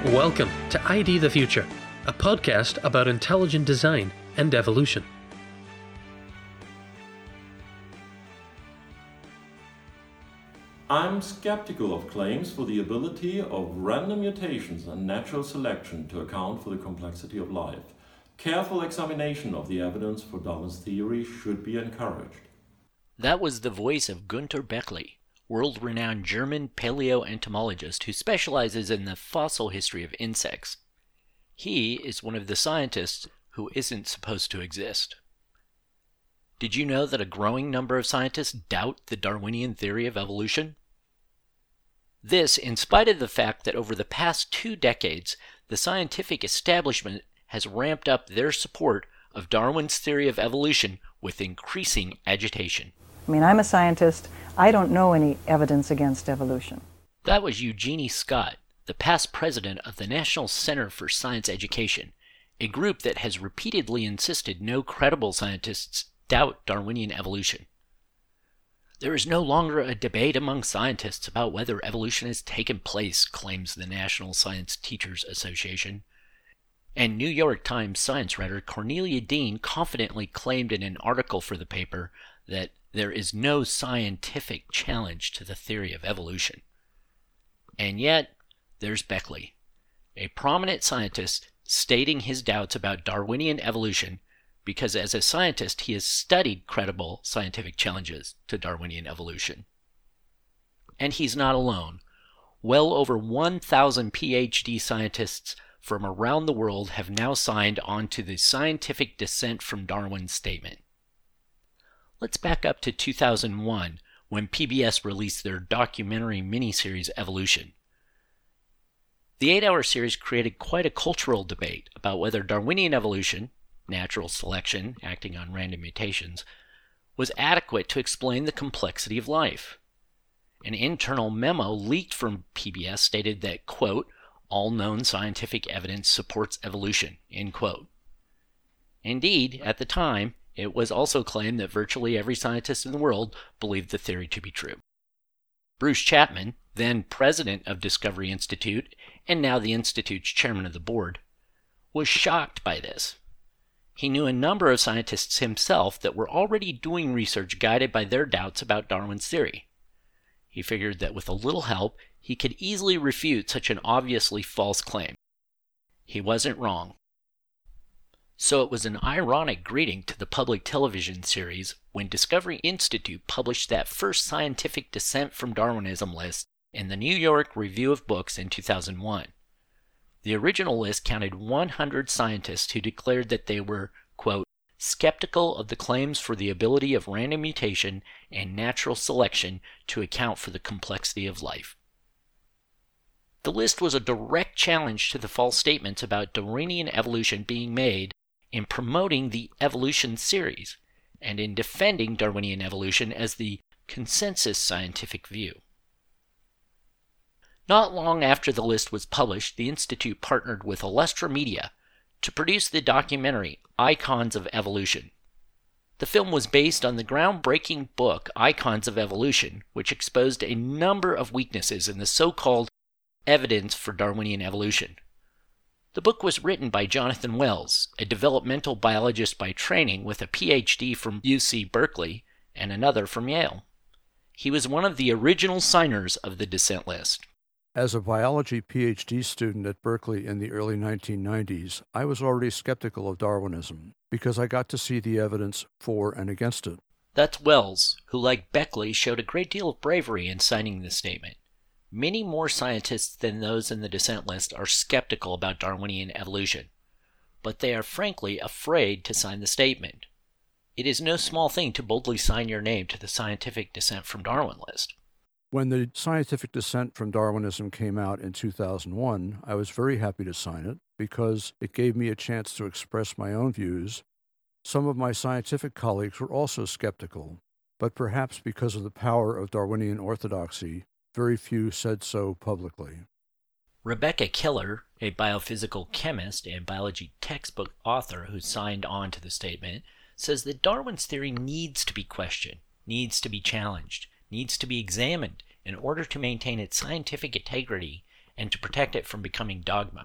Welcome to ID the Future, a podcast about intelligent design and evolution. I'm skeptical of claims for the ability of random mutations and natural selection to account for the complexity of life. Careful examination of the evidence for Darwin's theory should be encouraged. That was the voice of Günter Beckley, world-renowned German paleoentomologist who specializes in the fossil history of insects. He is one of the scientists who isn't supposed to exist. Did you know that a growing number of scientists doubt the Darwinian theory of evolution? This, in spite of the fact that over the past 2 decades, the scientific establishment has ramped up their support of Darwin's theory of evolution with increasing agitation. I mean, I'm a scientist. I don't know any evidence against evolution. That was Eugenie Scott, the past president of the National Center for Science Education, a group that has repeatedly insisted no credible scientists doubt Darwinian evolution. There is no longer a debate among scientists about whether evolution has taken place, claims the National Science Teachers Association. And New York Times science writer Cornelia Dean confidently claimed in an article for the paper that there is no scientific challenge to the theory of evolution. And yet, there's Beckley, a prominent scientist stating his doubts about Darwinian evolution because as a scientist he has studied credible scientific challenges to Darwinian evolution. And he's not alone. Well over 1,000 PhD scientists from around the world have now signed on to the scientific dissent from Darwin statement. Let's back up to 2001, when PBS released their documentary miniseries Evolution. The 8-hour series created quite a cultural debate about whether Darwinian evolution, natural selection acting on random mutations, was adequate to explain the complexity of life. An internal memo leaked from PBS stated that, quote, all known scientific evidence supports evolution, end quote. Indeed, at the time, it was also claimed that virtually every scientist in the world believed the theory to be true. Bruce Chapman, then president of Discovery Institute and now the Institute's chairman of the board, was shocked by this. He knew a number of scientists himself that were already doing research guided by their doubts about Darwin's theory. He figured that with a little help, he could easily refute such an obviously false claim. He wasn't wrong. So it was an ironic greeting to the public television series when Discovery Institute published that first scientific dissent from Darwinism list in the New York Review of Books in 2001. The original list counted 100 scientists who declared that they were, quote, skeptical of the claims for the ability of random mutation and natural selection to account for the complexity of life. The list was a direct challenge to the false statements about Darwinian evolution being made in promoting the evolution series and in defending Darwinian evolution as the consensus scientific view. Not long after the list was published, the Institute partnered with Illustra Media to produce the documentary Icons of Evolution. The film was based on the groundbreaking book Icons of Evolution, which exposed a number of weaknesses in the so-called evidence for Darwinian evolution. The book was written by Jonathan Wells, a developmental biologist by training with a PhD from UC Berkeley and another from Yale. He was one of the original signers of the dissent list. As a biology PhD student at Berkeley in the early 1990s, I was already skeptical of Darwinism because I got to see the evidence for and against it. That's Wells, who, like Beckley, showed a great deal of bravery in signing this statement. Many more scientists than those in the dissent list are skeptical about Darwinian evolution, but they are frankly afraid to sign the statement. It is no small thing to boldly sign your name to the scientific dissent from Darwin list. When the scientific dissent from Darwinism came out in 2001, I was very happy to sign it because it gave me a chance to express my own views. Some of my scientific colleagues were also skeptical, but perhaps because of the power of Darwinian orthodoxy, very few said so publicly. Rebecca Killer, a biophysical chemist and biology textbook author who signed on to the statement, says that Darwin's theory needs to be questioned, needs to be challenged, needs to be examined in order to maintain its scientific integrity and to protect it from becoming dogma.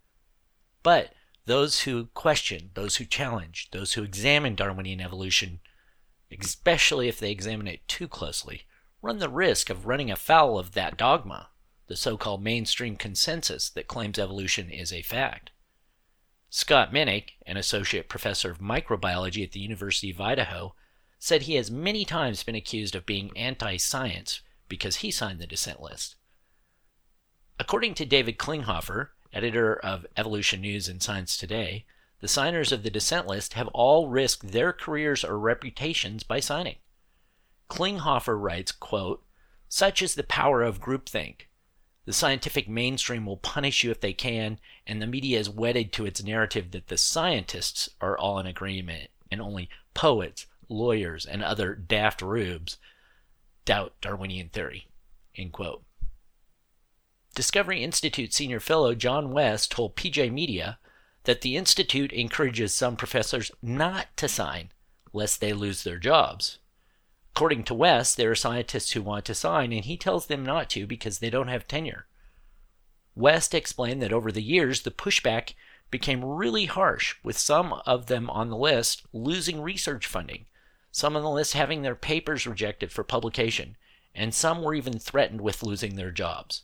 But those who question, those who challenge, those who examine Darwinian evolution, especially if they examine it too closely, run the risk of running afoul of that dogma, the so-called mainstream consensus that claims evolution is a fact. Scott Minnick, an associate professor of microbiology at the University of Idaho, said he has many times been accused of being anti-science because he signed the dissent list. According to David Klinghoffer, editor of Evolution News and Science Today, the signers of the dissent list have all risked their careers or reputations by signing. Klinghoffer writes, quote, "Such is the power of groupthink. The scientific mainstream will punish you if they can, and the media is wedded to its narrative that the scientists are all in agreement, and only poets, lawyers, and other daft rubes doubt Darwinian theory." End quote. Discovery Institute senior fellow John West told PJ Media that the Institute encourages some professors not to sign lest they lose their jobs. According to West, there are scientists who want to sign, and he tells them not to because they don't have tenure. West explained that over the years, the pushback became really harsh, with some of them on the list losing research funding, some on the list having their papers rejected for publication, and some were even threatened with losing their jobs.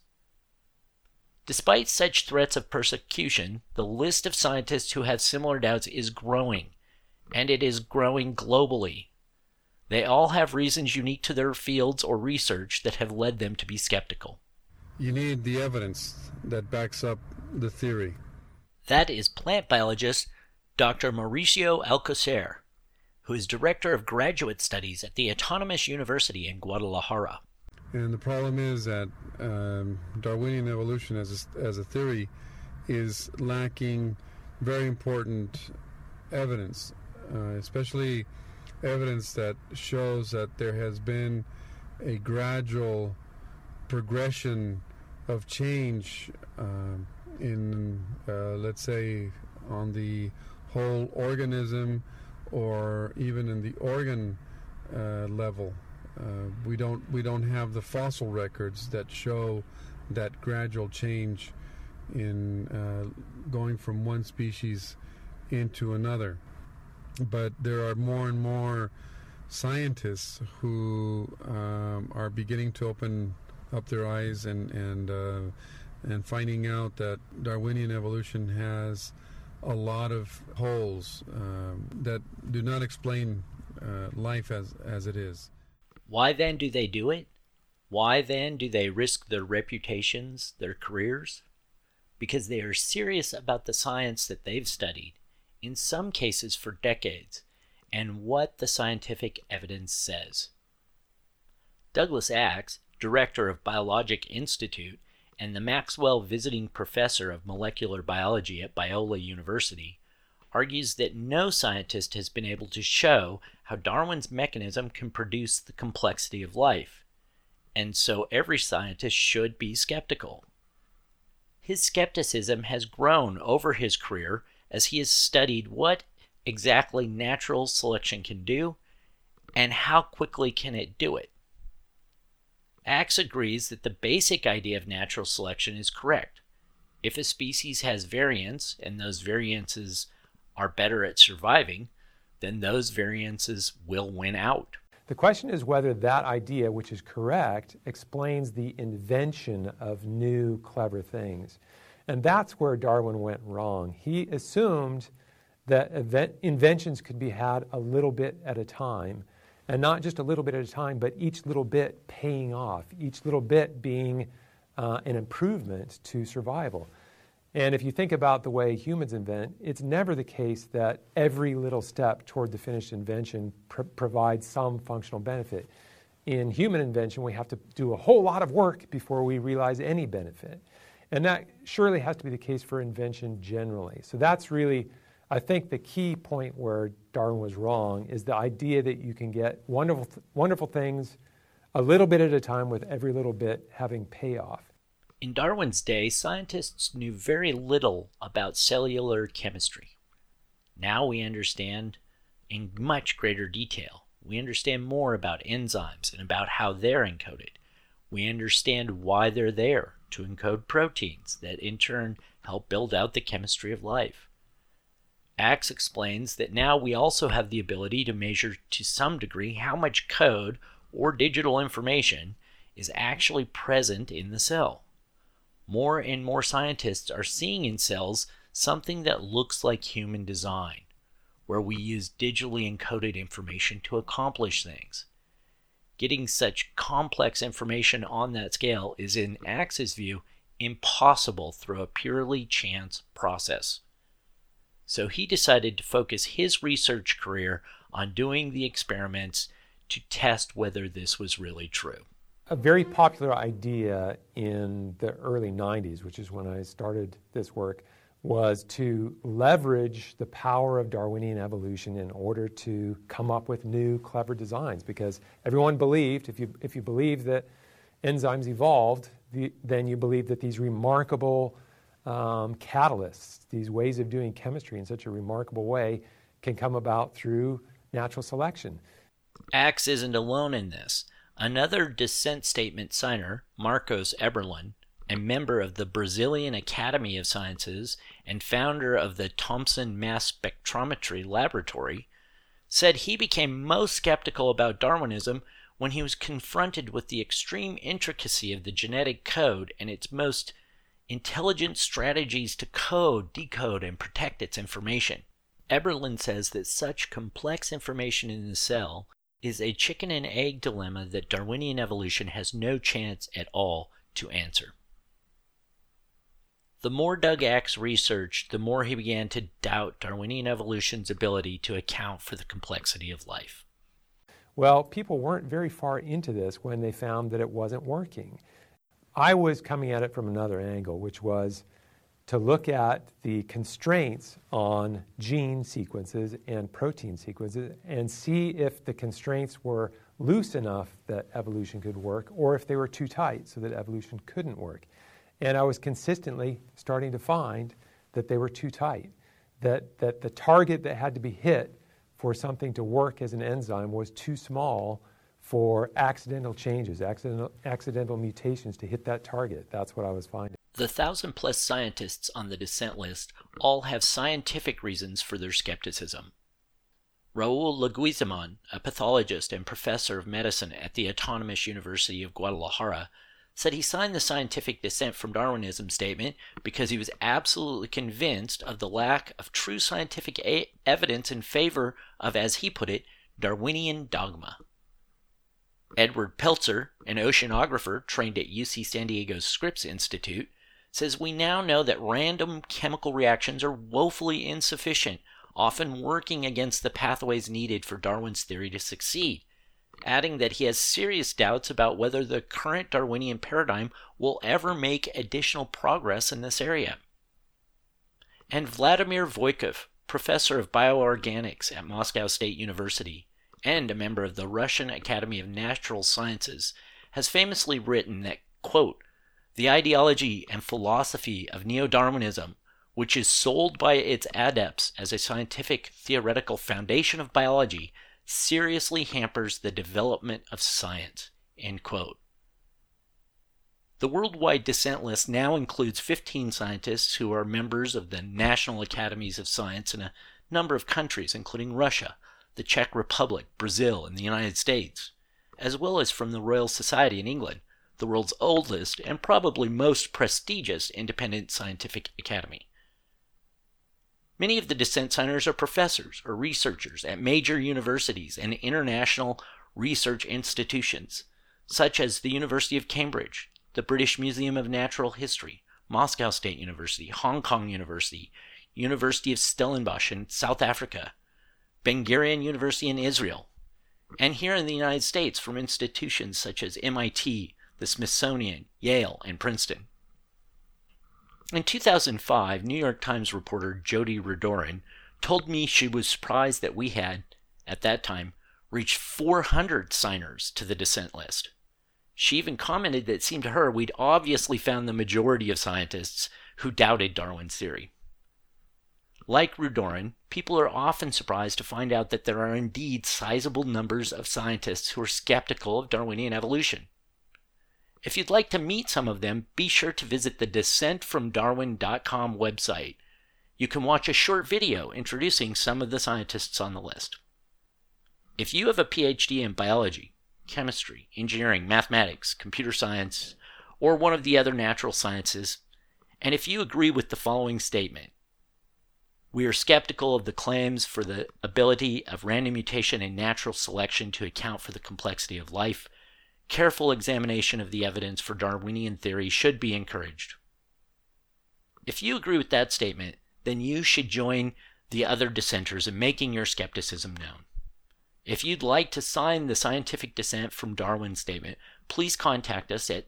Despite such threats of persecution, the list of scientists who have similar doubts is growing, and it is growing globally. They all have reasons unique to their fields or research that have led them to be skeptical. You need the evidence that backs up the theory. That is plant biologist Dr. Mauricio Alcocer, who is director of graduate studies at the Autonomous University in Guadalajara. And the problem is that Darwinian evolution as a theory is lacking very important evidence, especially evidence that shows that there has been a gradual progression of change in, let's say, on the whole organism or even in the organ level. We don't have the fossil records that show that gradual change in going from one species into another. But there are more and more scientists who are beginning to open up their eyes and finding out that Darwinian evolution has a lot of holes that do not explain life as it is. Why then do they do it? Why then do they risk their reputations, their careers? Because they are serious about the science that they've studied, in some cases for decades, and what the scientific evidence says. Douglas Axe, director of Biologic Institute and the Maxwell Visiting Professor of Molecular Biology at Biola University, argues that no scientist has been able to show how Darwin's mechanism can produce the complexity of life, and so every scientist should be skeptical. His skepticism has grown over his career as he has studied what exactly natural selection can do and how quickly can it do it. Axe agrees that the basic idea of natural selection is correct. If a species has variants and those variances are better at surviving, then those variances will win out. The question is whether that idea, which is correct, explains the invention of new clever things. And that's where Darwin went wrong. He assumed that inventions could be had a little bit at a time, and not just a little bit at a time, but each little bit paying off, each little bit being an improvement to survival. And if you think about the way humans invent, it's never the case that every little step toward the finished invention provides some functional benefit. In human invention, we have to do a whole lot of work before we realize any benefit. And that surely has to be the case for invention generally. So that's really, I think, the key point where Darwin was wrong, is the idea that you can get wonderful things a little bit at a time, with every little bit having payoff. In Darwin's day, scientists knew very little about cellular chemistry. Now we understand in much greater detail. We understand more about enzymes and about how they're encoded. We understand why they're there. to encode proteins that in turn help build out the chemistry of life. Axe explains that now we also have the ability to measure to some degree how much code or digital information is actually present in the cell. More and more scientists are seeing in cells something that looks like human design, where we use digitally encoded information to accomplish things. Getting such complex information on that scale is, in Axe's view, impossible through a purely chance process. So he decided to focus his research career on doing the experiments to test whether this was really true. A very popular idea in the early 90s, which is when I started this work, was to leverage the power of Darwinian evolution in order to come up with new clever designs, because everyone believed, if you believe that enzymes evolved, then you believe that these remarkable catalysts, these ways of doing chemistry in such a remarkable way, can come about through natural selection. Axe isn't alone in this. Another dissent statement signer, Marcos Eberlin, a member of the Brazilian Academy of Sciences and founder of the Thomson Mass Spectrometry Laboratory, said he became most skeptical about Darwinism when he was confronted with the extreme intricacy of the genetic code and its most intelligent strategies to code, decode, and protect its information. Eberlin says that such complex information in the cell is a chicken and egg dilemma that Darwinian evolution has no chance at all to answer. The more Doug Axe researched, the more he began to doubt Darwinian evolution's ability to account for the complexity of life. Well, people weren't very far into this when they found that it wasn't working. I was coming at it from another angle, which was to look at the constraints on gene sequences and protein sequences and see if the constraints were loose enough that evolution could work, or if they were too tight so that evolution couldn't work. And I was consistently starting to find that they were too tight, that the target that had to be hit for something to work as an enzyme was too small for accidental changes, accidental mutations to hit that target. That's what I was finding. The 1,000-plus scientists on the dissent list all have scientific reasons for their skepticism. Raul Leguizamon, a pathologist and professor of medicine at the Autonomous University of Guadalajara, said he signed the scientific dissent from Darwinism statement because he was absolutely convinced of the lack of true scientific evidence in favor of, as he put it, Darwinian dogma. Edward Peltzer, an oceanographer trained at UC San Diego's Scripps Institute, says we now know that random chemical reactions are woefully insufficient, often working against the pathways needed for Darwin's theory to succeed, adding that he has serious doubts about whether the current Darwinian paradigm will ever make additional progress in this area. And Vladimir Voykov, professor of bioorganics at Moscow State University and a member of the Russian Academy of Natural Sciences, has famously written that, quote, "The ideology and philosophy of neo-Darwinism, which is sold by its adepts as a scientific theoretical foundation of biology, seriously hampers the development of science," end quote. The worldwide dissent list now includes 15 scientists who are members of the National Academies of Science in a number of countries, including Russia, the Czech Republic, Brazil, and the United States, as well as from the Royal Society in England, the world's oldest and probably most prestigious independent scientific academy. Many of the dissent signers are professors or researchers at major universities and international research institutions, such as the University of Cambridge, the British Museum of Natural History, Moscow State University, Hong Kong University, University of Stellenbosch in South Africa, Ben Gurion University in Israel, and here in the United States from institutions such as MIT, the Smithsonian, Yale, and Princeton. In 2005, New York Times reporter Jody Redorin told me she was surprised that we had, at that time, reached 400 signers to the dissent list. She even commented that it seemed to her we'd obviously found the majority of scientists who doubted Darwin's theory. Like Redorin, people are often surprised to find out that there are indeed sizable numbers of scientists who are skeptical of Darwinian evolution. If you'd like to meet some of them, be sure to visit the descentfromdarwin.com website. You can watch a short video introducing some of the scientists on the list. If you have a PhD in biology, chemistry, engineering, mathematics, computer science, or one of the other natural sciences, and if you agree with the following statement, we are skeptical of the claims for the ability of random mutation and natural selection to account for the complexity of life, careful examination of the evidence for Darwinian theory should be encouraged. If you agree with that statement, then you should join the other dissenters in making your skepticism known. If you'd like to sign the scientific dissent from Darwin statement, please contact us at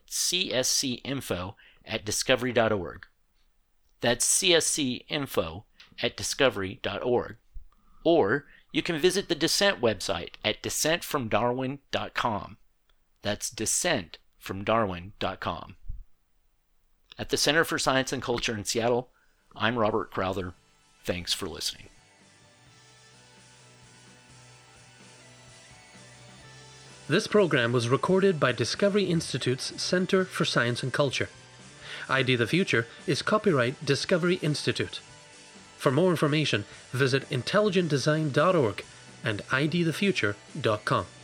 cscinfo@discovery.org. That's cscinfo@discovery.org. Or you can visit the Dissent website at descentfromdarwin.com. That's descentfromdarwin.com. At the Center for Science and Culture in Seattle, I'm Robert Crowther. Thanks for listening. This program was recorded by Discovery Institute's Center for Science and Culture. ID the Future is copyright Discovery Institute. For more information, visit intelligentdesign.org and idthefuture.com.